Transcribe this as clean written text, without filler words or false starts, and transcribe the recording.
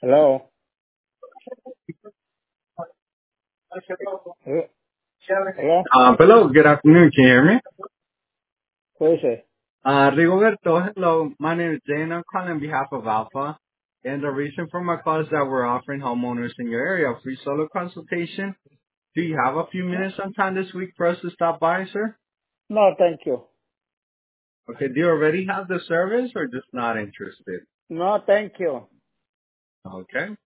Hello. Hello. Hello. Hello, good afternoon. Can you hear me? Who is it? Rigoberto, hello. My name is Jay, and I'm calling on behalf of Alpha. And the reason for my call is that we're offering homeowners in your area a free solo consultation. Do you have a few minutes sometime this week for us to stop by, sir? No, thank you. Okay, do you already have the service or just not interested? No, thank you. Okay.